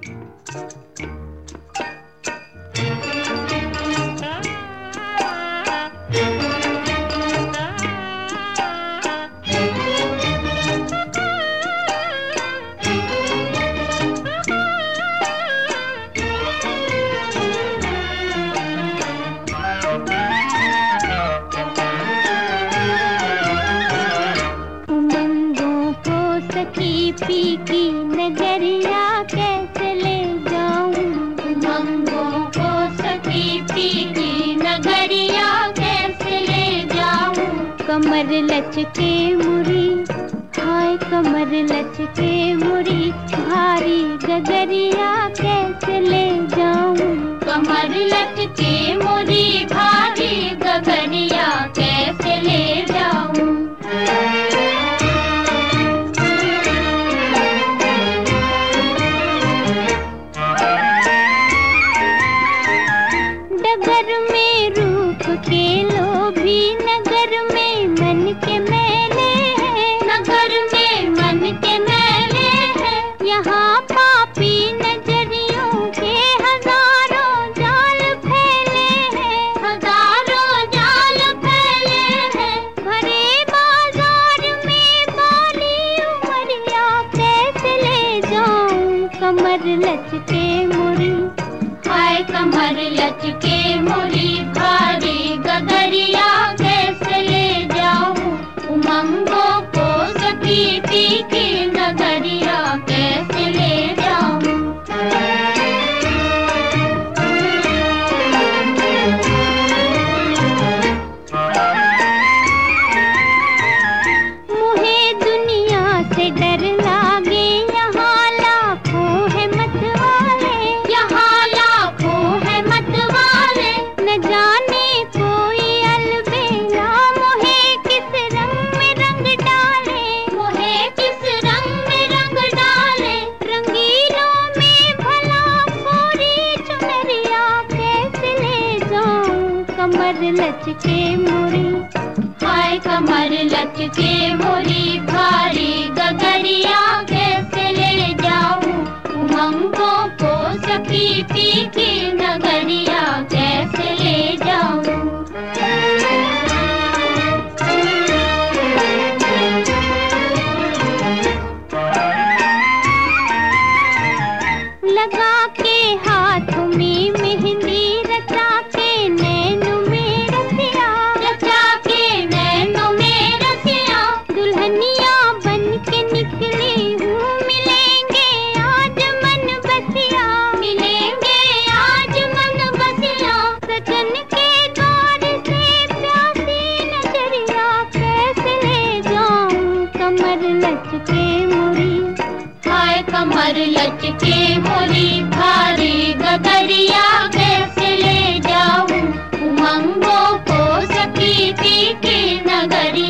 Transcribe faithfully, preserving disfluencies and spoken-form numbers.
P की नगरिया कैसे ले जाऊं, उमंगों को सखी पी की नगरिया कैसे ले जाऊं। कमर लचके मुरी, हाय कमर लचके मुरी, भारी गगरिया कैसे ले जाऊं। कमर लचके मुरी, भारी गगरिया कैसे ले जाऊं। नगर में रूप के लोभी, नगर में मन के मैले हैं, नगर में मन के मैले हैं। यहाँ पापी नजरियों के हजारों जाल फैले हैं, हजारों जाल फैले हैं। भरे बाजार में बाली उमरिया कैसे ले जाऊं। कमर लचके मुरी, हाय कमर लचके मुरी, भारी गगरिया कैसे ले जाऊं। उमंगों को सखी पी की नगरिया कैसे ले जाऊं। मुझे दुनिया से डर लागे, यहाँ लाखों है मतवाले, यहाँ लाखों है मतवाले। न जाने कोई अलबेला मुझे किस रंग में रंग डाले, मुझे किस रंग में रंग डाले। रंगीलों में भला कोरी चुनरिया कैसे ले जाऊं। कमर लचके मुरी, हाय कमर लचके मुरी, भारी गगरिया कैसे ले जाऊं। उमंगों को सखी पी की नगरिया कैसे ले जाऊं। लगा के हाथों में मेहंदी, रचा के नैनों में रसिया, रचा के नैनों में रसिया। दुल्हनिया बन के निकली हूँ, मिलेंगे आज मन बसिया, मिलेंगे आज मन बसिया। सजन के द्वार से प्यासी नजरिया कैसे ले जाऊं। कमर लचके मुरी, हाय कमर लचके मुरी, भारी गगरिया कैसे ले जाऊं। उमंगों को सखी पी की नगरिया